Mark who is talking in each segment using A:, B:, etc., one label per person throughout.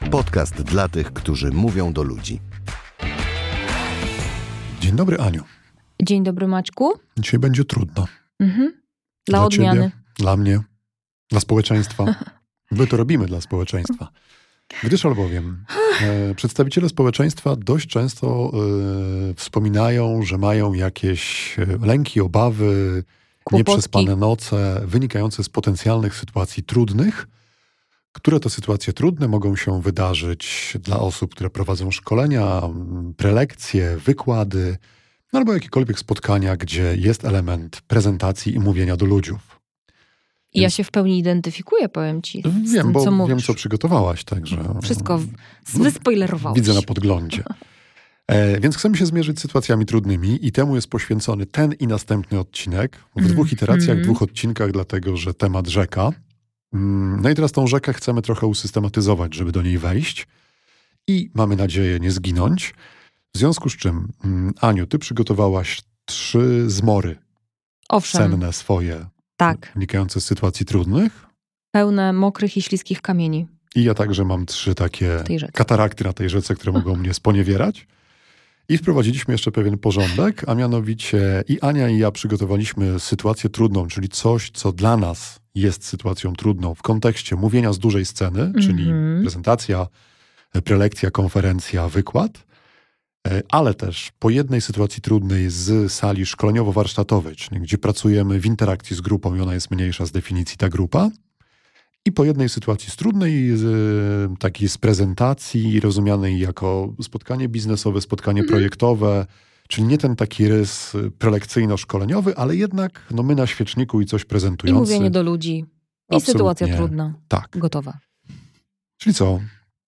A: Podcast dla tych, którzy mówią do ludzi.
B: Dzień dobry, Aniu.
C: Dzień dobry, Maćku.
B: Dzisiaj będzie trudno.
C: Dla odmiany.
B: Ciebie, dla mnie, dla społeczeństwa. My to robimy dla społeczeństwa. Gdyż albowiem przedstawiciele społeczeństwa dość często wspominają, że mają jakieś lęki, obawy,
C: Kłopotki.
B: Nieprzespane noce wynikające z potencjalnych sytuacji trudnych, które to sytuacje trudne mogą się wydarzyć dla osób, które prowadzą szkolenia, prelekcje, wykłady, albo jakiekolwiek spotkania, gdzie jest element prezentacji i mówienia do ludziów.
C: I ja się w pełni identyfikuję, powiem ci.
B: Wiem, bo
C: co mówisz.
B: wiem, co przygotowałaś, także...
C: Wszystko wyspoilerowałeś.
B: Widzę na podglądzie. Więc chcemy się zmierzyć z sytuacjami trudnymi i temu jest poświęcony ten i następny odcinek. W dwóch iteracjach, dwóch odcinkach, dlatego że temat rzeka. No i teraz tą rzekę chcemy trochę usystematyzować, żeby do niej wejść i mamy nadzieję nie zginąć. W związku z czym, Aniu, ty przygotowałaś 3 zmory senne swoje,
C: tak,
B: wynikające z sytuacji trudnych.
C: pełne mokrych i śliskich kamieni.
B: I ja także mam 3 takie katarakty na tej rzece, które mogą mnie sponiewierać. I wprowadziliśmy jeszcze pewien porządek, a mianowicie i Ania i ja przygotowaliśmy sytuację trudną, czyli coś, co dla nas jest sytuacją trudną w kontekście mówienia z dużej sceny, czyli prezentacja, prelekcja, konferencja, wykład, ale też po jednej sytuacji trudnej z sali szkoleniowo-warsztatowej, czyli gdzie pracujemy w interakcji z grupą i ona jest mniejsza z definicji ta grupa, i po jednej sytuacji trudnej, takiej z prezentacji, rozumianej jako spotkanie biznesowe, spotkanie projektowe, czyli nie ten taki rys prelekcyjno-szkoleniowy, ale jednak my na świeczniku i coś prezentujący.
C: I mówienie do ludzi. I sytuacja trudna.
B: Tak.
C: Gotowa.
B: Czyli co?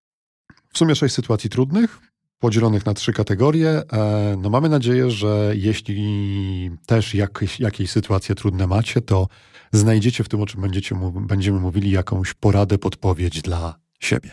B: W sumie 6 sytuacji trudnych, podzielonych na 3 kategorie. Mamy nadzieję, że jeśli też jakieś sytuacje trudne macie, to znajdziecie w tym, o czym będziemy mówili, jakąś poradę, podpowiedź dla siebie.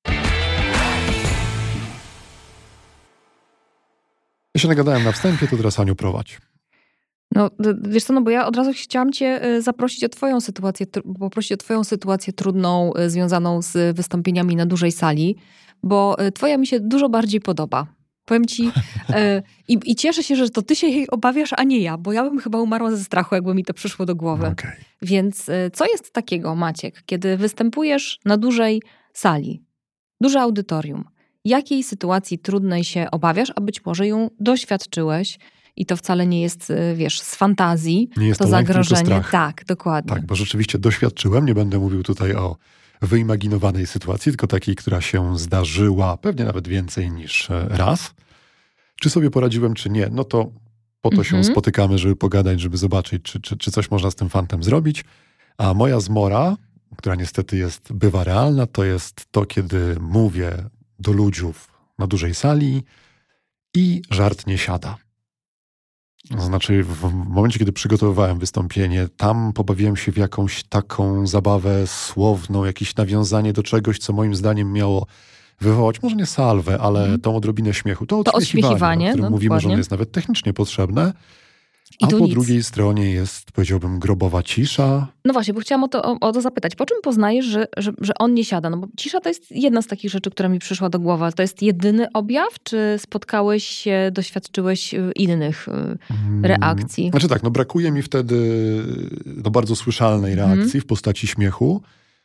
B: Ja się nagadałem na wstępie, to teraz Aniu prowadź.
C: No, wiesz co, bo ja od razu chciałam cię zaprosić o twoją sytuację, poprosić o twoją sytuację trudną, związaną z wystąpieniami na dużej sali, bo twoja mi się dużo bardziej podoba. Powiem ci, i cieszę się, że to ty się jej obawiasz, a nie ja, bo ja bym chyba umarła ze strachu, jakby mi to przyszło do głowy.
B: Okay.
C: Więc co jest takiego, Maciek, kiedy występujesz na dużej sali, duże audytorium, jakiej sytuacji trudnej się obawiasz, a być może ją doświadczyłeś i to wcale nie jest, wiesz, z fantazji,
B: nie jest
C: to zagrożenie.
B: Lęk, tylko strach.
C: Tak, dokładnie.
B: Tak, bo rzeczywiście doświadczyłem, nie będę mówił tutaj o wyimaginowanej sytuacji, tylko takiej, która się zdarzyła, pewnie nawet więcej niż raz. Czy sobie poradziłem, czy nie? No to po to się spotykamy, żeby pogadać, żeby zobaczyć, czy coś można z tym fantem zrobić. A moja zmora, która niestety bywa realna, to jest to, kiedy mówię do ludzi na dużej sali i żart nie siada. To znaczy w momencie, kiedy przygotowywałem wystąpienie, tam pobawiłem się w jakąś taką zabawę słowną, jakieś nawiązanie do czegoś, co moim zdaniem miało wywołać, może nie salwę, ale tą odrobinę śmiechu. To odśmiechiwanie, o którym mówimy, że ono jest nawet technicznie potrzebne. A po drugiej stronie jest, powiedziałbym, grobowa cisza.
C: No właśnie, bo chciałam o to zapytać. Po czym poznajesz, że on nie siada? No bo cisza to jest jedna z takich rzeczy, która mi przyszła do głowy. To jest jedyny objaw, czy spotkałeś się, doświadczyłeś innych reakcji?
B: Znaczy tak, brakuje mi wtedy bardzo słyszalnej reakcji w postaci śmiechu.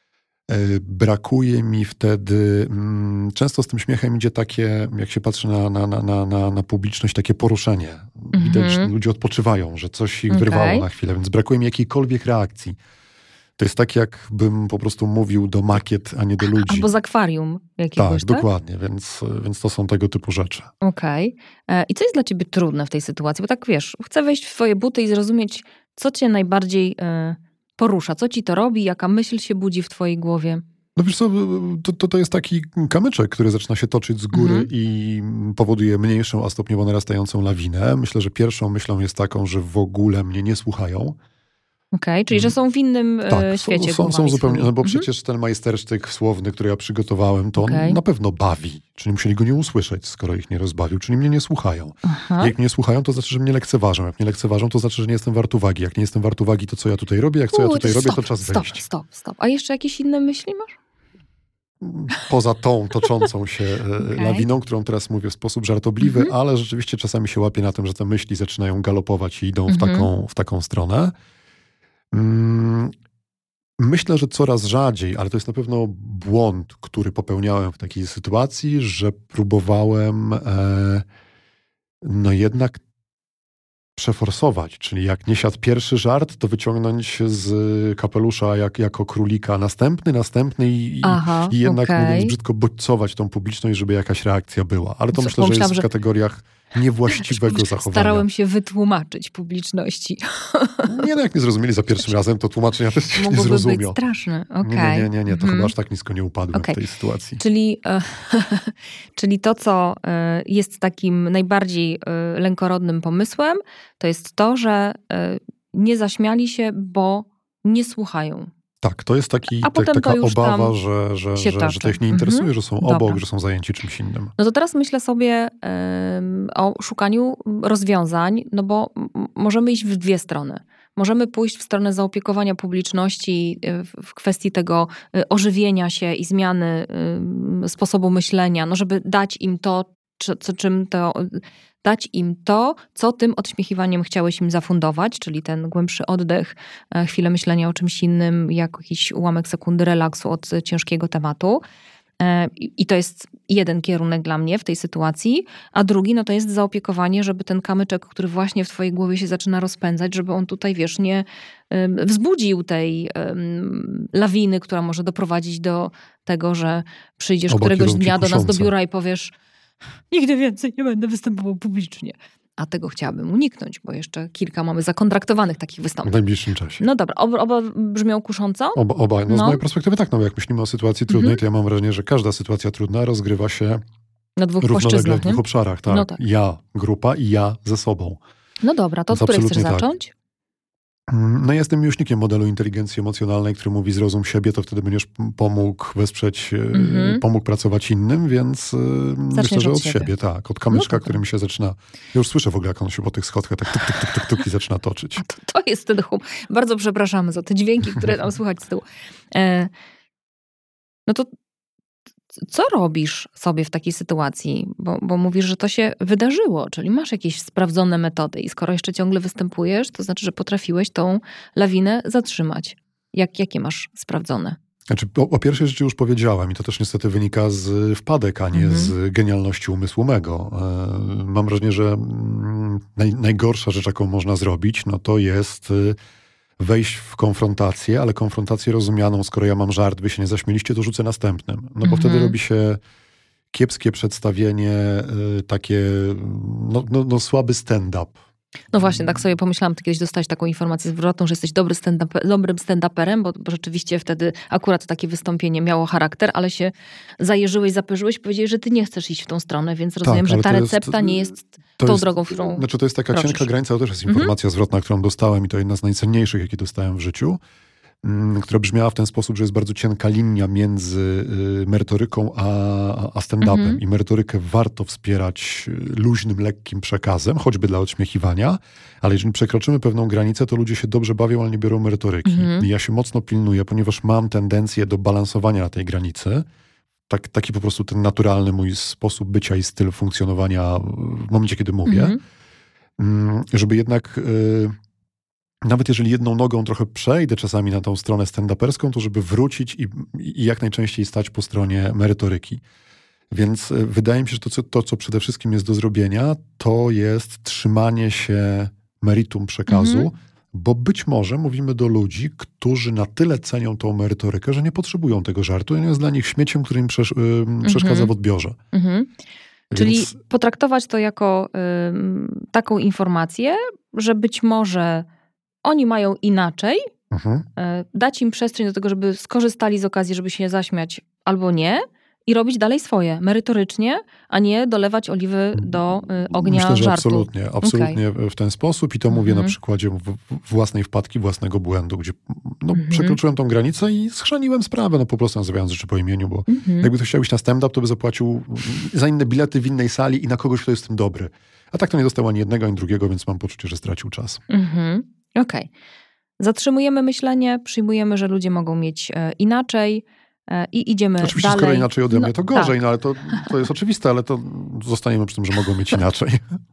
B: Brakuje mi wtedy, często z tym śmiechem idzie takie, jak się patrzy na publiczność, takie poruszenie. Widać, że ludzie odpoczywają, że coś ich wyrwało na chwilę, więc brakuje mi jakiejkolwiek reakcji. To jest tak, jakbym po prostu mówił do makiet, a nie do ludzi.
C: Albo z akwarium jakiegoś, tak?
B: Dokładnie, więc to są tego typu rzeczy.
C: Okej. I co jest dla ciebie trudne w tej sytuacji? Bo tak wiesz, chcę wejść w twoje buty i zrozumieć, co cię najbardziej porusza, co ci to robi, jaka myśl się budzi w twojej głowie.
B: No wiesz co, to jest taki kamyczek, który zaczyna się toczyć z góry i powoduje mniejszą, a stopniowo narastającą lawinę. Myślę, że pierwszą myślą jest taką, że w ogóle mnie nie słuchają.
C: Okej, czyli że są w innym świecie.
B: Są zupełnie, bo przecież ten majstersztyk słowny, który ja przygotowałem, to on na pewno bawi. Czyli musieli go nie usłyszeć, skoro ich nie rozbawił, czyli mnie nie słuchają. Jak mnie nie słuchają, to znaczy, że mnie lekceważą. Jak mnie lekceważą, to znaczy, że nie jestem wart uwagi. Jak nie jestem wart uwagi, to co ja tutaj robię? Jak co ja tutaj robię, to czas wyjść.
C: Stop. A jeszcze jakieś inne myśli masz?
B: poza tą toczącą się lawiną, którą teraz mówię w sposób żartobliwy, ale rzeczywiście czasami się łapię na tym, że te myśli zaczynają galopować i idą w taką stronę. Myślę, że coraz rzadziej, ale to jest na pewno błąd, który popełniałem w takiej sytuacji, że próbowałem jednak przeforsować, czyli jak nie siadł pierwszy żart, to wyciągnąć z kapelusza jako królika następny i jednak, mówiąc brzydko, bodźcować tą publiczność, żeby jakaś reakcja była. Ale to myślę, że jest w kategoriach niewłaściwego zachowania.
C: Starałem się wytłumaczyć publiczności.
B: Nie, jak nie zrozumieli za pierwszym razem, to tłumaczenia też się nie zrozumiał.
C: Mogłoby być straszne.
B: Nie, to chyba aż tak nisko nie upadłem w tej sytuacji.
C: Czyli to, co jest takim najbardziej lękorodnym pomysłem, to jest to, że nie zaśmiali się, bo nie słuchają.
B: Tak, to jest taka obawa, że to ich nie interesuje, że są obok, że są zajęci czymś innym.
C: No to teraz myślę sobie o szukaniu rozwiązań, no bo możemy iść w dwie strony. Możemy pójść w stronę zaopiekowania publiczności w kwestii tego ożywienia się i zmiany sposobu myślenia, no żeby dać im to, co tym odśmiechiwaniem chciałeś im zafundować, czyli ten głębszy oddech, chwilę myślenia o czymś innym, jakiś ułamek sekundy relaksu od ciężkiego tematu. I to jest jeden kierunek dla mnie w tej sytuacji, a drugi to jest zaopiekowanie, żeby ten kamyczek, który właśnie w twojej głowie się zaczyna rozpędzać, żeby on tutaj, nie wzbudził tej lawiny, która może doprowadzić do tego, że przyjdziesz któregoś dnia do nas do biura i powiesz: nigdy więcej nie będę występował publicznie. A tego chciałabym uniknąć, bo jeszcze kilka mamy zakontraktowanych takich wystąpień.
B: W najbliższym czasie.
C: No dobra, oba brzmią kusząco?
B: Oba. Z mojej perspektywy tak, jak myślimy o sytuacji trudnej, to ja mam wrażenie, że każda sytuacja trudna rozgrywa się
C: na dwóch
B: równolegle w dwóch obszarach. Tak. Tak. Ja, grupa i ja ze sobą.
C: No dobra, to od której chcesz zacząć?
B: No jestem miłośnikiem modelu inteligencji emocjonalnej, który mówi: zrozum siebie, to wtedy będziesz pomógł wesprzeć, pomógł pracować innym, więc myślę, że od siebie, tak. Od kamyczka, którym się zaczyna... Ja już słyszę w ogóle, jak on się po tych schodkach tak tuk i zaczyna toczyć.
C: To jest ten hum. Bardzo przepraszamy za te dźwięki, które tam słychać z tyłu. No to co robisz sobie w takiej sytuacji? Bo mówisz, że to się wydarzyło, czyli masz jakieś sprawdzone metody i skoro jeszcze ciągle występujesz, to znaczy, że potrafiłeś tą lawinę zatrzymać. Jakie masz sprawdzone?
B: Znaczy, o pierwszej rzeczy już powiedziałem i to też niestety wynika z wpadek, a nie z genialności umysłu mego. Mam wrażenie, że najgorsza rzecz, jaką można zrobić, to jest wejść w konfrontację, ale konfrontację rozumianą, skoro ja mam żart, wy się nie zaśmieliście, to rzucę następnym. Bo wtedy robi się kiepskie przedstawienie, takie słaby stand-up.
C: No właśnie, tak sobie pomyślałam, ty kiedyś dostałeś taką informację zwrotną, że jesteś dobrym stand-uperem, bo rzeczywiście wtedy akurat takie wystąpienie miało charakter, ale się zajeżyłeś, zapyrzyłeś i powiedziałeś, że ty nie chcesz iść w tą stronę, więc rozumiem, że ta recepta nie jest tą drogą, w którą
B: to jest taka cienka granica, to też jest informacja zwrotna, którą dostałem i to jedna z najcenniejszych, jakie dostałem w życiu, która brzmiała w ten sposób, że jest bardzo cienka linia między merytoryką a stand-upem. I merytorykę warto wspierać luźnym, lekkim przekazem, choćby dla odśmiechiwania, ale jeżeli przekroczymy pewną granicę, to ludzie się dobrze bawią, ale nie biorą merytoryki. I ja się mocno pilnuję, ponieważ mam tendencję do balansowania na tej granicy. Taki po prostu ten naturalny mój sposób bycia i styl funkcjonowania w momencie, kiedy mówię. Żeby jednak... Nawet jeżeli jedną nogą trochę przejdę czasami na tą stronę stand-uperską, to żeby wrócić i jak najczęściej stać po stronie merytoryki. Więc wydaje mi się, że to, co przede wszystkim jest do zrobienia, to jest trzymanie się meritum przekazu, bo być może mówimy do ludzi, którzy na tyle cenią tą merytorykę, że nie potrzebują tego żartu. On jest dla nich śmieciem, który im przeszkadza w odbiorze.
C: Czyli potraktować to jako taką informację, że być może oni mają inaczej, dać im przestrzeń do tego, żeby skorzystali z okazji, żeby się zaśmiać albo nie i robić dalej swoje, merytorycznie, a nie dolewać oliwy do ognia
B: żartu. Myślę, że absolutnie w ten sposób i to mówię na przykładzie własnej wpadki, własnego błędu, gdzie przekroczyłem tą granicę i schrzaniłem sprawę, po prostu nazywając rzeczy po imieniu, bo jakby ktoś chciał iść na stand-up, to by zapłacił za inne bilety w innej sali i na kogoś, kto jest w tym dobry. A tak to nie dostał ani jednego, ani drugiego, więc mam poczucie, że stracił czas.
C: Okej. Zatrzymujemy myślenie, przyjmujemy, że ludzie mogą mieć inaczej, i idziemy
B: oczywiście,
C: dalej.
B: skoro inaczej ode mnie, to gorzej,
C: tak.
B: no ale to jest oczywiste, ale to zostaniemy przy tym, że mogą mieć inaczej.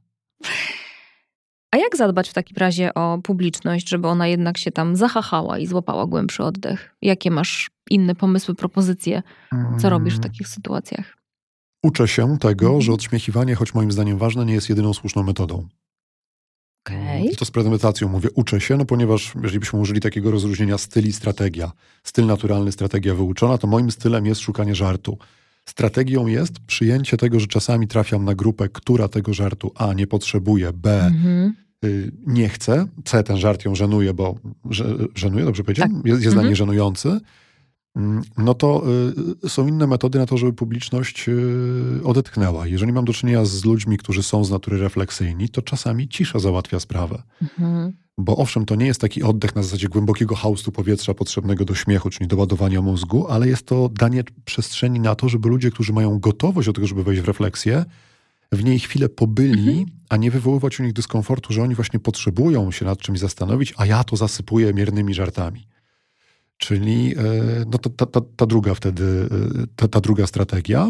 C: A jak zadbać w takim razie o publiczność, żeby ona jednak się tam zahachała i złapała głębszy oddech? Jakie masz inne pomysły, propozycje? Co robisz w takich sytuacjach?
B: Uczę się tego, że odśmiechiwanie, choć moim zdaniem ważne, nie jest jedyną słuszną metodą.
C: Okej.
B: I to z premedytacją mówię, uczę się, no ponieważ jeżeli byśmy użyli takiego rozróżnienia styl i strategia, styl naturalny, strategia wyuczona, to moim stylem jest szukanie żartu. Strategią jest przyjęcie tego, że czasami trafiam na grupę, która tego żartu A nie potrzebuje, B nie chce, C ten żart ją żenuje, bo żenuje, dobrze powiedziałem?
C: Tak.
B: Jest dla niej żenujący. No to są inne metody na to, żeby publiczność odetchnęła. Jeżeli mam do czynienia z ludźmi, którzy są z natury refleksyjni, to czasami cisza załatwia sprawę. Bo owszem, to nie jest taki oddech na zasadzie głębokiego haustu powietrza potrzebnego do śmiechu, czyli do ładowania mózgu, ale jest to danie przestrzeni na to, żeby ludzie, którzy mają gotowość do tego, żeby wejść w refleksję, w niej chwilę pobyli, a nie wywoływać u nich dyskomfortu, że oni właśnie potrzebują się nad czymś zastanowić, a ja to zasypuję miernymi żartami. Czyli no ta druga wtedy, ta druga strategia.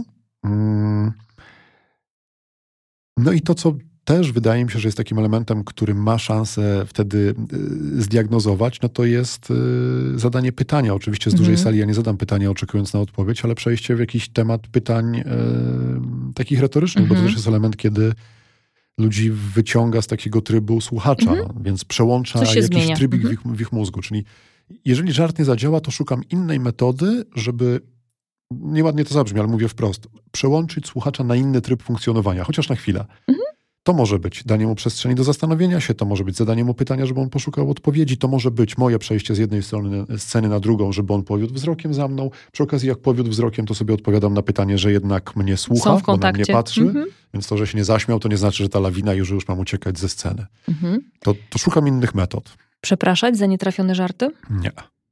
B: No i to, co też wydaje mi się, że jest takim elementem, który ma szansę wtedy zdiagnozować, no to jest zadanie pytania. Oczywiście z dużej sali ja nie zadam pytania oczekując na odpowiedź, ale przejście w jakiś temat pytań takich retorycznych, bo to też jest element, kiedy ludzi wyciąga z takikiego trybu słuchacza, więc przełącza jakiś trybik w ich mózgu. Czyli jeżeli żart nie zadziała, to szukam innej metody, żeby, nieładnie to zabrzmi, ale mówię wprost, przełączyć słuchacza na inny tryb funkcjonowania, chociaż na chwilę. To może być danie mu przestrzeni do zastanowienia się, to może być zadanie mu pytania, żeby on poszukał odpowiedzi, to może być moje przejście z jednej strony sceny na drugą, żeby on powiódł wzrokiem za mną. Przy okazji, jak powiódł wzrokiem, to sobie odpowiadam na pytanie, że jednak mnie słucha, bo na mnie patrzy, więc to, że się nie zaśmiał, to nie znaczy, że ta lawina już mam uciekać ze sceny. To szukam innych metod.
C: Przepraszać za nietrafione żarty?
B: Nie.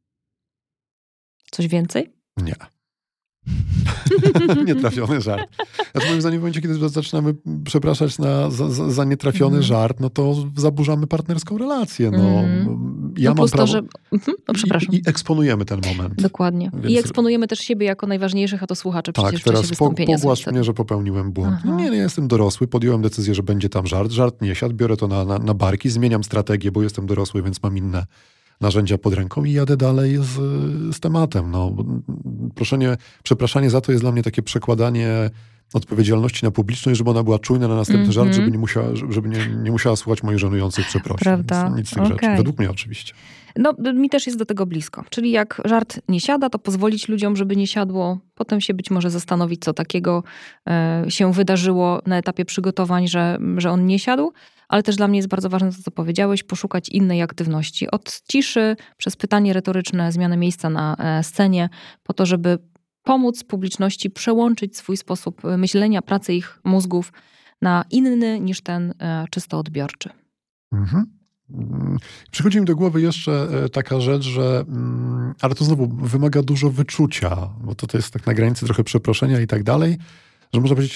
C: Coś więcej?
B: Nie. Nietrafiony żart. Znaczy, moim zdaniem w momencie, kiedy zaczynamy przepraszać za nietrafiony żart, no to zaburzamy partnerską relację. No. Ja mam prawo...
C: przepraszam.
B: I eksponujemy ten moment.
C: Dokładnie. Więc... I eksponujemy też siebie jako najważniejszych, a to słuchacze przecież w czasie wystąpienia.
B: Tak, teraz pogłasz mnie, że popełniłem błąd. No nie, jestem dorosły, podjąłem decyzję, że będzie tam żart. Żart nie siadł, biorę to na barki, zmieniam strategię, bo jestem dorosły, więc mam inne narzędzia pod ręką i jadę dalej z tematem. No, przepraszanie za to jest dla mnie takie przekładanie odpowiedzialności na publiczność, żeby ona była czujna na następny żart, żeby nie musiała słuchać moich żenujących przeprosin.
C: Prawda?
B: Nic z tych rzeczy. Według mnie oczywiście.
C: No, mi też jest do tego blisko. Czyli jak żart nie siada, to pozwolić ludziom, żeby nie siadło. Potem się być może zastanowić, co takiego się wydarzyło na etapie przygotowań, że on nie siadł. Ale też dla mnie jest bardzo ważne to, co powiedziałeś, poszukać innej aktywności. Od ciszy, przez pytanie retoryczne, zmianę miejsca na scenie, po to, żeby pomóc publiczności przełączyć swój sposób myślenia, pracy ich mózgów na inny niż ten czysto odbiorczy.
B: Przychodzi mi do głowy jeszcze taka rzecz, że ale to znowu wymaga dużo wyczucia, bo to jest tak na granicy trochę przeproszenia i tak dalej, że można powiedzieć,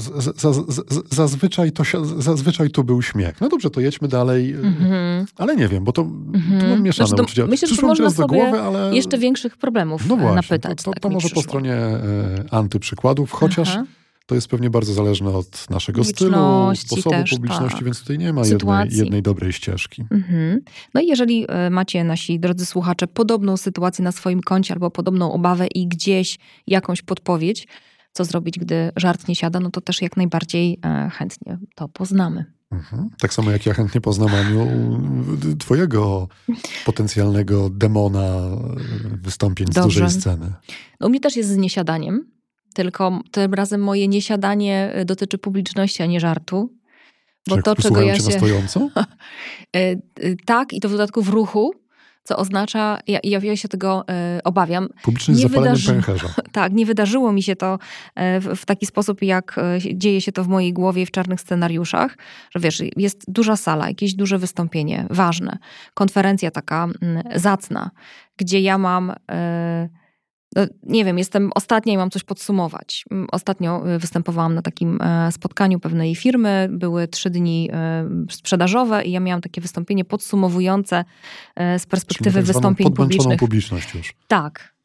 B: zazwyczaj to był śmiech. No dobrze, to jedźmy dalej, ale nie wiem, bo to mam mieszane uczucia.
C: Myślę, że to można sobie głowy, ale... jeszcze większych problemów napytać.
B: To może po stronie antyprzykładów, chociaż to jest pewnie bardzo zależne od naszego stylu, sposobu też, publiczności, więc tutaj nie ma jednej dobrej ścieżki.
C: No i jeżeli macie, nasi drodzy słuchacze, podobną sytuację na swoim koncie albo podobną obawę i gdzieś jakąś podpowiedź, co zrobić, gdy żart nie siada, no to też jak najbardziej chętnie to poznamy.
B: Tak samo jak ja chętnie poznam, Aniu, twojego potencjalnego demona wystąpień z dużej sceny.
C: No, u mnie też jest z niesiadaniem, tylko tym razem moje niesiadanie dotyczy publiczności, a nie żartu.
B: Bo to, czego ja się... na stojąco?
C: Tak, i to w dodatku w ruchu, co oznacza, ja się tego obawiam.
B: Publiczność z zapaleniem pęcherza.
C: Tak, nie wydarzyło mi się to w taki sposób, jak dzieje się to w mojej głowie w czarnych scenariuszach, że wiesz, jest duża sala, jakieś duże wystąpienie, ważne, konferencja taka zacna, gdzie ja mam... No, nie wiem, jestem ostatnia i mam coś podsumować. Ostatnio występowałam na takim spotkaniu pewnej firmy, były 3 dni sprzedażowe i ja miałam takie wystąpienie podsumowujące z perspektywy wystąpień publicznych.
B: Publiczność już.
C: Tak.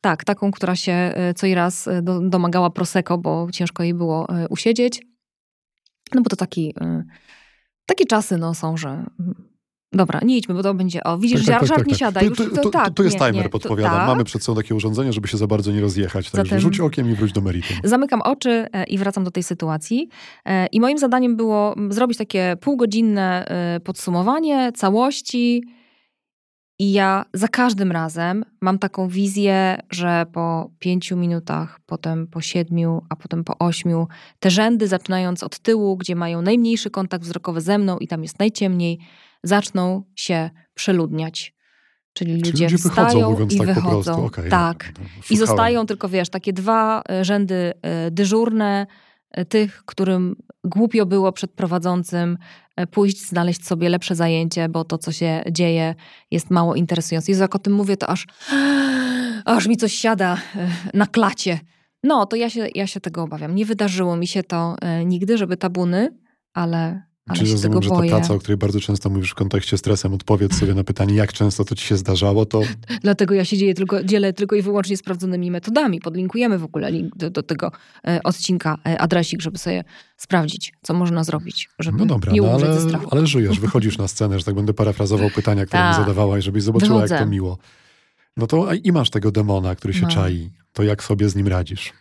C: Tak, taką, która się co i raz domagała prosecco, bo ciężko jej było usiedzieć. No bo to takie czasy są, że... Dobra, nie idźmy, bo to będzie... Widzisz, żart nie siada.
B: To jest timer, podpowiadam. Mamy przed sobą takie urządzenie, żeby się za bardzo nie rozjechać. Także
C: Zatem
B: rzuć okiem i wróć do meritum.
C: Zamykam oczy i wracam do tej sytuacji. I moim zadaniem było zrobić takie półgodzinne podsumowanie całości. I ja za każdym razem mam taką wizję, że po 5 minutach, potem po 7, a potem po 8, te rzędy, zaczynając od tyłu, gdzie mają najmniejszy kontakt wzrokowy ze mną i tam jest najciemniej, zaczną się przeludniać. Czyli ludzie wstają
B: mówiąc
C: i
B: tak
C: wychodzą.
B: Po prostu. Okay,
C: tak. I zostają tylko, takie 2 rzędy dyżurne, tych, którym głupio było przed prowadzącym pójść, znaleźć sobie lepsze zajęcie, bo to, co się dzieje, jest mało interesujące. Jezu, jak o tym mówię, to aż mi coś siada na klacie. No, to ja się tego obawiam. Nie wydarzyło mi się to nigdy, żeby tabuny, ale
B: Czyli
C: się
B: rozumiem,
C: tego
B: że
C: boję.
B: ta praca, o której bardzo często mówisz w kontekście stresem, odpowiedz sobie na pytanie, jak często to ci się zdarzało, to...
C: Dlatego ja się dzielę tylko i wyłącznie sprawdzonymi metodami. Podlinkujemy w ogóle link do tego odcinka, adresik, żeby sobie sprawdzić, co można zrobić, żeby nie umrzeć ze strachu.
B: Ale żyjesz, wychodzisz na scenę, że tak będę parafrazował pytania, które mi zadawałaś, żebyś zobaczyła, jak to miło. No to i masz tego demona, który się czai. To jak sobie z nim radzisz?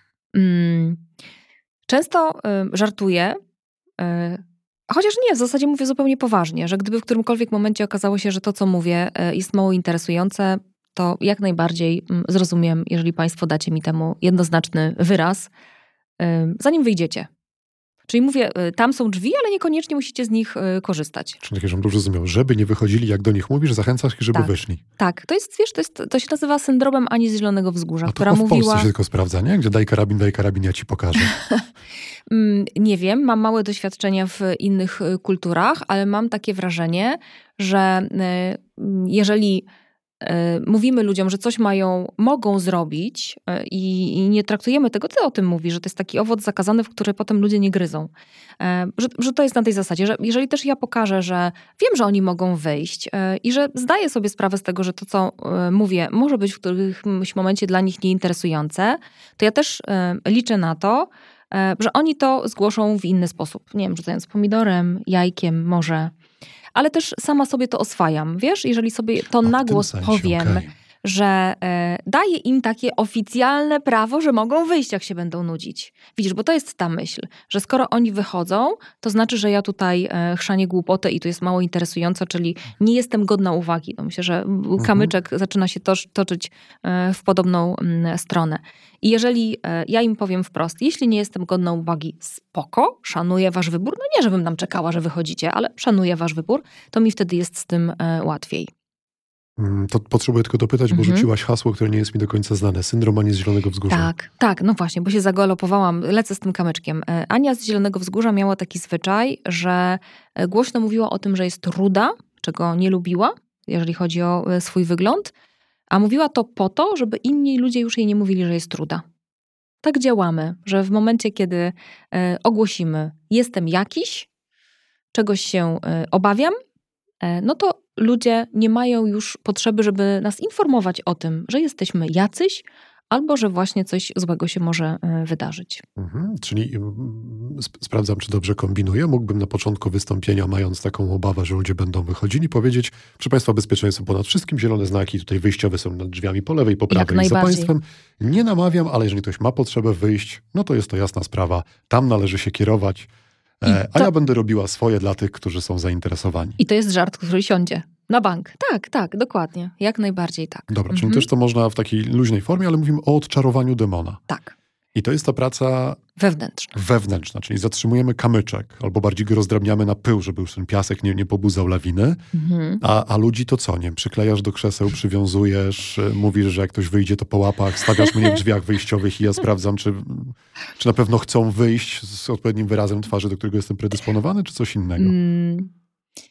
C: Często żartuję, chociaż nie, w zasadzie mówię zupełnie poważnie, że gdyby w którymkolwiek momencie okazało się, że to, co mówię, jest mało interesujące, to jak najbardziej zrozumiem, jeżeli państwo dacie mi temu jednoznaczny wyraz, zanim wyjdziecie. Czyli mówię, tam są drzwi, ale niekoniecznie musicie z nich korzystać.
B: Czyli takie, żebym dobrze rozumiał, żeby nie wychodzili, jak do nich mówisz, zachęcasz ich, żeby wyszli.
C: Tak, to się nazywa syndromem Ani z Zielonego Wzgórza,
B: a
C: która
B: w
C: mówiła...
B: w Polsce się tylko sprawdza, nie? Gdzie daj karabin, ja ci pokażę.
C: Nie wiem, mam małe doświadczenia w innych kulturach, ale mam takie wrażenie, że jeżeli mówimy ludziom, że coś mogą zrobić i nie traktujemy tego, ty o tym mówisz, że to jest taki owoc zakazany, w który potem ludzie nie gryzą. Że to jest na tej zasadzie, że jeżeli też ja pokażę, że wiem, że oni mogą wyjść i że zdaję sobie sprawę z tego, że to, co mówię, może być w którymś momencie dla nich nieinteresujące, to ja też liczę na to, że oni to zgłoszą w inny sposób. Nie wiem, rzucając pomidorem, jajkiem może. Ale też sama sobie to oswajam. Wiesz, jeżeli sobie to na głos powiem, że daję im takie oficjalne prawo, że mogą wyjść, jak się będą nudzić. Widzisz, bo to jest ta myśl, że skoro oni wychodzą, to znaczy, że ja tutaj chrzanię głupotę i to jest mało interesująco, czyli nie jestem godna uwagi. No myślę, że kamyczek zaczyna się toczyć w podobną stronę. I jeżeli ja im powiem wprost, jeśli nie jestem godna uwagi, spoko, szanuję wasz wybór, no nie, żebym tam czekała, że wychodzicie, ale szanuję wasz wybór, to mi wtedy jest z tym łatwiej.
B: To potrzebuję tylko dopytać, bo rzuciłaś hasło, które nie jest mi do końca znane. Syndrom Ani z Zielonego Wzgórza.
C: Tak, no właśnie, bo się zagalopowałam, lecę z tym kamyczkiem. Ania z Zielonego Wzgórza miała taki zwyczaj, że głośno mówiła o tym, że jest ruda, czego nie lubiła, jeżeli chodzi o swój wygląd, a mówiła to po to, żeby inni ludzie już jej nie mówili, że jest ruda. Tak działamy, że w momencie, kiedy ogłosimy, jestem jakiś, czegoś się obawiam, no to ludzie nie mają już potrzeby, żeby nas informować o tym, że jesteśmy jacyś, albo że właśnie coś złego się może wydarzyć.
B: Czyli sprawdzam, czy dobrze kombinuję. Mógłbym na początku wystąpienia, mając taką obawę, że ludzie będą wychodzili, powiedzieć, proszę Państwa, bezpieczeństwo ponad wszystkim, zielone znaki tutaj wyjściowe są nad drzwiami po lewej, po prawej. I za Państwem nie namawiam, ale jeżeli ktoś ma potrzebę wyjść, no to jest to jasna sprawa. Tam należy się kierować. A ja będę robiła swoje dla tych, którzy są zainteresowani.
C: I to jest żart, który siądzie na bank. Tak, dokładnie. Jak najbardziej tak.
B: Dobra, czyli też to można w takiej luźnej formie, ale mówimy o odczarowaniu demona.
C: Tak.
B: I to jest ta praca wewnętrzna, czyli zatrzymujemy kamyczek, albo bardziej go rozdrabniamy na pył, żeby już ten piasek nie pobudzał lawiny. A ludzi to co? Nie? Przyklejasz do krzeseł, przywiązujesz, mówisz, że jak ktoś wyjdzie, to po łapach, stawiasz mnie w drzwiach wyjściowych i ja sprawdzam, czy na pewno chcą wyjść z odpowiednim wyrazem twarzy, do którego jestem predysponowany, czy coś innego?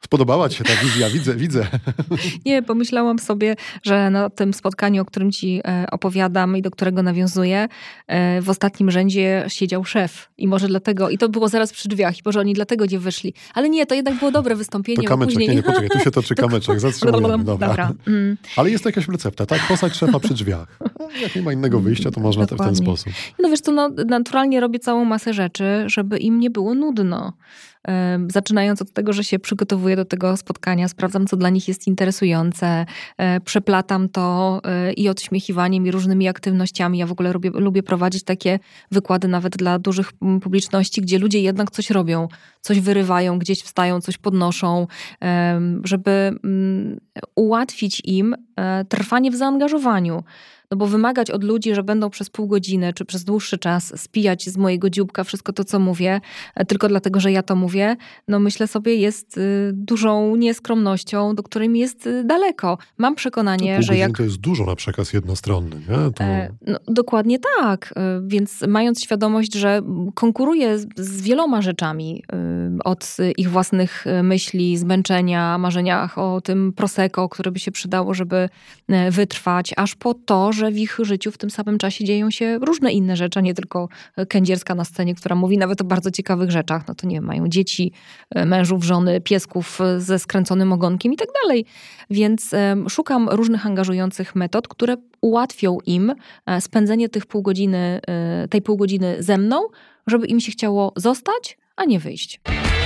B: Spodobała ci się ta wizja, widzę.
C: Nie, pomyślałam sobie, że na tym spotkaniu, o którym ci opowiadam i do którego nawiązuję, w ostatnim rzędzie siedział szef. I może dlatego, i to było zaraz przy drzwiach, i może oni dlatego nie wyszli. Ale nie, to jednak było dobre wystąpienie.
B: To kamyczek,
C: później...
B: nie, poczekaj, tu się toczy kamyczek, zatrzymujemy.
C: Dobra.
B: Ale jest to jakaś recepta, tak? Posadź szefa przy drzwiach. Jak nie ma innego wyjścia, to można w ten sposób.
C: No wiesz co, naturalnie robię całą masę rzeczy, żeby im nie było nudno. Zaczynając od tego, że się przygotowuję do tego spotkania, sprawdzam, co dla nich jest interesujące, przeplatam to i odśmiechiwaniem, i różnymi aktywnościami. Ja w ogóle lubię prowadzić takie wykłady nawet dla dużych publiczności, gdzie ludzie jednak coś robią, coś wyrywają, gdzieś wstają, coś podnoszą, żeby ułatwić im trwanie w zaangażowaniu. No bo wymagać od ludzi, że będą przez pół godziny czy przez dłuższy czas spijać z mojego dzióbka wszystko to, co mówię, tylko dlatego, że ja to mówię, no myślę sobie, jest dużą nieskromnością, do której mi jest daleko. Mam przekonanie,
B: pół
C: że jak...
B: to jest dużo na przekaz jednostronny, nie? To...
C: No, dokładnie tak. Więc mając świadomość, że konkuruję z wieloma rzeczami, od ich własnych myśli, zmęczenia, marzeniach o tym prosecco, które by się przydało, żeby wytrwać, aż po to, że w ich życiu w tym samym czasie dzieją się różne inne rzeczy, a nie tylko kędzierska na scenie, która mówi nawet o bardzo ciekawych rzeczach. No to nie wiem, mają dzieci, mężów, żony, piesków ze skręconym ogonkiem i tak dalej. Więc szukam różnych angażujących metod, które ułatwią im spędzenie tej pół godziny ze mną, żeby im się chciało zostać, a nie wyjść.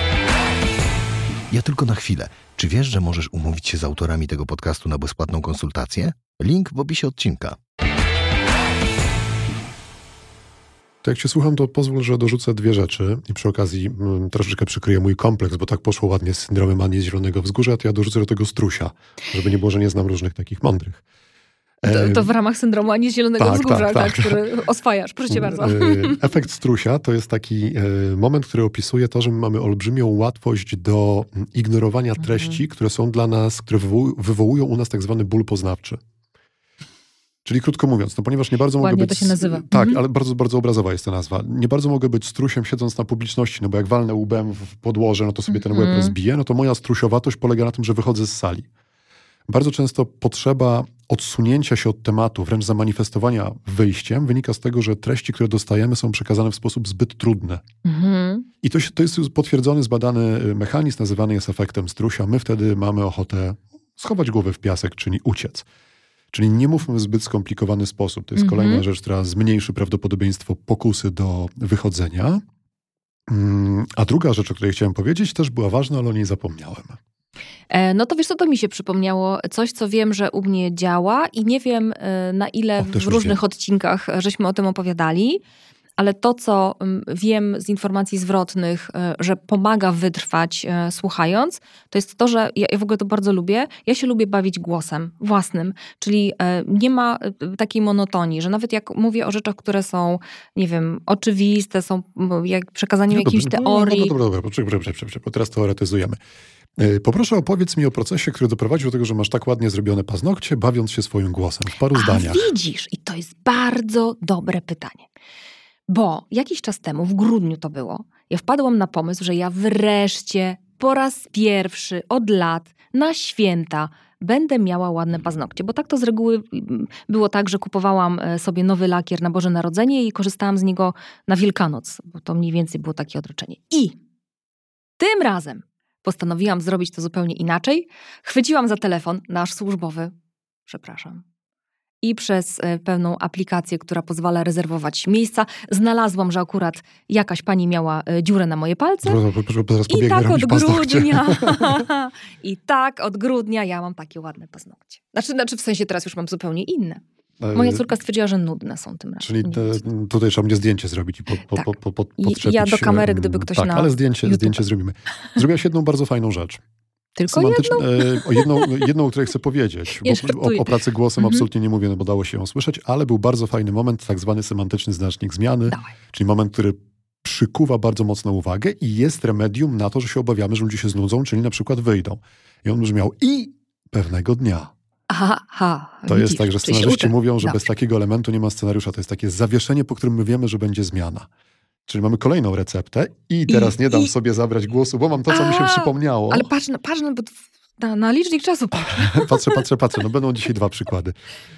A: Ja tylko na chwilę. Czy wiesz, że możesz umówić się z autorami tego podcastu na bezpłatną konsultację? Link w opisie odcinka.
B: To jak cię słucham, to pozwól, że dorzucę dwie rzeczy i przy okazji troszeczkę przykryję mój kompleks, bo tak poszło ładnie z syndromem Ani z Zielonego Wzgórza, to ja dorzucę do tego strusia, żeby nie było, że nie znam różnych takich mądrych.
C: To w ramach syndromu Ani z Zielonego Wzgórza, tak, który oswajasz. Proszę cię bardzo.
B: Efekt strusia to jest taki moment, który opisuje to, że my mamy olbrzymią łatwość do ignorowania treści, które są dla nas, które wywołują u nas tak zwany ból poznawczy. Czyli krótko mówiąc, no ponieważ nie bardzo mogę być...
C: to się nazywa.
B: Tak, ale bardzo, bardzo obrazowa jest ta nazwa. Nie bardzo mogę być strusiem siedząc na publiczności, no bo jak walnę łbem w podłoże, no to sobie ten łeb rozbiję, no to moja strusiowatość polega na tym, że wychodzę z sali. Bardzo często potrzeba odsunięcia się od tematu, wręcz zamanifestowania wyjściem, wynika z tego, że treści, które dostajemy, są przekazane w sposób zbyt trudny. I to jest potwierdzony, zbadany mechanizm, nazywany jest efektem strusia. My wtedy mamy ochotę schować głowę w piasek, czyli uciec. Czyli nie mówmy w zbyt skomplikowany sposób. To jest kolejna rzecz, która zmniejszy prawdopodobieństwo pokusy do wychodzenia. A druga rzecz, o której chciałem powiedzieć, też była ważna, ale o niej zapomniałem.
C: No to wiesz co, to mi się przypomniało coś, co wiem, że u mnie działa i nie wiem na ile w różnych odcinkach żeśmy o tym opowiadali, ale to, co wiem z informacji zwrotnych, że pomaga wytrwać słuchając, to jest to, że ja w ogóle to bardzo lubię. Ja się lubię bawić głosem własnym, czyli nie ma takiej monotonii, że nawet jak mówię o rzeczach, które są, nie wiem, oczywiste, są jak przekazaniem jakiejś teorii.
B: Dobra, bo teraz teoretyzujemy. Poproszę, opowiedz mi o procesie, który doprowadził do tego, że masz tak ładnie zrobione paznokcie, bawiąc się swoim głosem w paru zdaniach.
C: Widzisz, i to jest bardzo dobre pytanie. Bo jakiś czas temu, w grudniu to było, ja wpadłam na pomysł, że ja wreszcie po raz pierwszy od lat na święta będę miała ładne paznokcie. Bo tak to z reguły było tak, że kupowałam sobie nowy lakier na Boże Narodzenie i korzystałam z niego na Wielkanoc. Bo to mniej więcej było takie odroczenie. I tym razem postanowiłam zrobić to zupełnie inaczej. Chwyciłam za telefon, nasz służbowy, i przez pewną aplikację, która pozwala rezerwować miejsca, znalazłam, że akurat jakaś pani miała dziurę na moje palce. I tak od grudnia. I tak od grudnia ja mam takie ładne paznokcie. Znaczy w sensie teraz już mam zupełnie inne. Moja córka stwierdziła, że nudne są tym razem.
B: Czyli tutaj trzeba mnie zdjęcie zrobić i podczepić.
C: Ja do kamery, gdyby ktoś
B: tak, ale zdjęcie zrobimy. Zrobiłaś jedną bardzo fajną rzecz.
C: Tylko
B: jedną, o której chcę powiedzieć. Bo o pracy głosem absolutnie nie mówię, no bo dało się ją słyszeć, ale był bardzo fajny moment, tak zwany semantyczny znacznik zmiany, czyli moment, który przykuwa bardzo mocno uwagę i jest remedium na to, że się obawiamy, że ludzie się znudzą, czyli na przykład wyjdą. I on brzmiał i pewnego dnia. To jest tak, że scenarzyści mówią, że bez takiego elementu nie ma scenariusza. To jest takie zawieszenie, po którym my wiemy, że będzie zmiana. Czyli mamy kolejną receptę i teraz nie dam sobie zabrać głosu, bo mam to, co mi się przypomniało.
C: Ale patrz bo na licznik czasu patrz.
B: Patrzę. No będą dzisiaj 2 przykłady.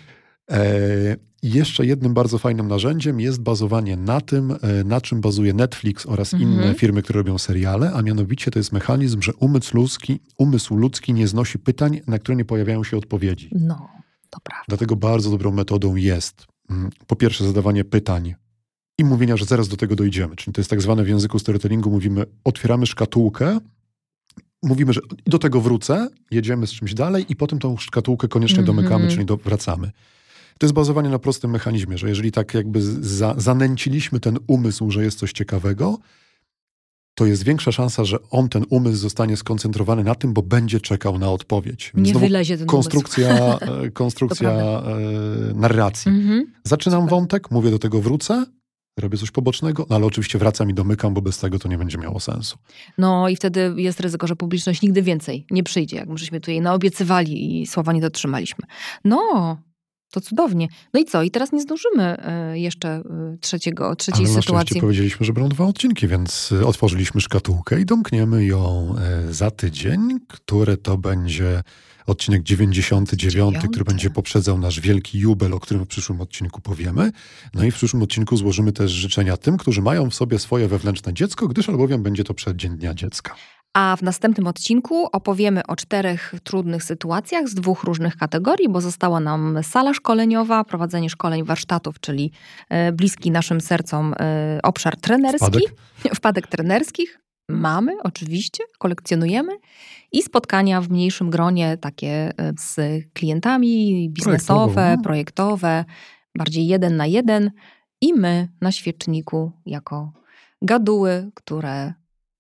B: Jeszcze jednym bardzo fajnym narzędziem jest bazowanie na tym, na czym bazuje Netflix oraz inne firmy, które robią seriale, a mianowicie to jest mechanizm, że umysł ludzki nie znosi pytań, na które nie pojawiają się odpowiedzi.
C: No, to prawda.
B: Dlatego bardzo dobrą metodą jest po pierwsze zadawanie pytań i mówienia, że zaraz do tego dojdziemy. Czyli to jest tak zwane w języku storytellingu, mówimy, otwieramy szkatułkę, mówimy, że do tego wrócę, jedziemy z czymś dalej i potem tą szkatułkę koniecznie domykamy, czyli wracamy. To jest bazowanie na prostym mechanizmie, że jeżeli tak jakby zanęciliśmy ten umysł, że jest coś ciekawego, to jest większa szansa, że ten umysł zostanie skoncentrowany na tym, bo będzie czekał na odpowiedź. Więc
C: nie wylezie ten
B: konstrukcja narracji. Zaczynam wątek, mówię, do tego wrócę, robię coś pobocznego, no ale oczywiście wracam i domykam, bo bez tego to nie będzie miało sensu.
C: No i wtedy jest ryzyko, że publiczność nigdy więcej nie przyjdzie, jak my żeśmy tutaj naobiecywali i słowa nie dotrzymaliśmy. No, to cudownie. No i co? I teraz nie zdążymy jeszcze trzeciej
B: ale na
C: sytuacji.
B: Powiedzieliśmy, że będą 2 odcinki, więc otworzyliśmy szkatułkę i domkniemy ją za tydzień, który to będzie odcinek 99, który będzie poprzedzał nasz wielki jubel, o którym w przyszłym odcinku powiemy. No i w przyszłym odcinku złożymy też życzenia tym, którzy mają w sobie swoje wewnętrzne dziecko, gdyż albowiem będzie to przeddzień Dnia Dziecka.
C: A w następnym odcinku opowiemy o 4 trudnych sytuacjach z 2 różnych kategorii, bo została nam sala szkoleniowa, prowadzenie szkoleń, warsztatów, czyli bliski naszym sercom obszar trenerski. Wpadek trenerskich. Mamy, oczywiście, kolekcjonujemy i spotkania w mniejszym gronie, takie z klientami, biznesowe, projektowe, bardziej 1 na 1 i my na świeczniku jako gaduły, które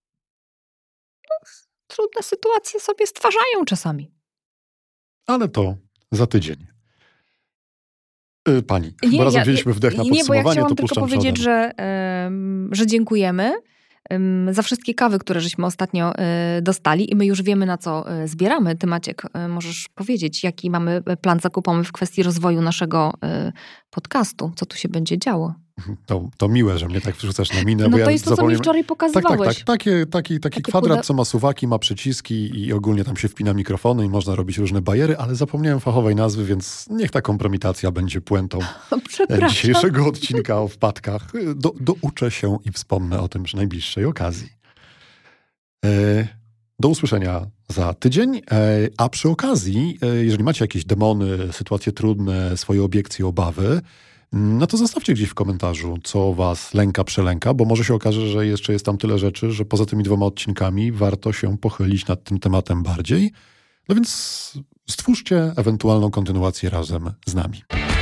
C: trudne sytuacje sobie stwarzają czasami.
B: Ale to za tydzień. Pani, bo razem wzięliśmy wdech na podsumowanie,
C: bo ja chciałam
B: to
C: tylko
B: puszczam
C: powiedzieć,
B: przodem.
C: że dziękujemy za wszystkie kawy, które żeśmy ostatnio dostali i my już wiemy, na co zbieramy. Ty, Maciek, możesz powiedzieć, jaki mamy plan zakupowy w kwestii rozwoju naszego podcastu? Co tu się będzie działo?
B: To miłe, że mnie tak wrzucasz na minę.
C: No
B: bo
C: to
B: ja
C: jest to, co mi wczoraj pokazywałeś.
B: Tak. Taki kwadrat, co ma suwaki, ma przyciski i ogólnie tam się wpina mikrofony i można robić różne bajery, ale zapomniałem fachowej nazwy, więc niech ta kompromitacja będzie puentą dzisiejszego odcinka o wpadkach. Douczę się i wspomnę o tym przy najbliższej okazji. Do usłyszenia za tydzień, a przy okazji, jeżeli macie jakieś demony, sytuacje trudne, swoje obiekcje, obawy, no to zostawcie gdzieś w komentarzu, co was lęka, przelęka, bo może się okaże, że jeszcze jest tam tyle rzeczy, że poza tymi 2 odcinkami warto się pochylić nad tym tematem bardziej. No więc stwórzcie ewentualną kontynuację razem z nami.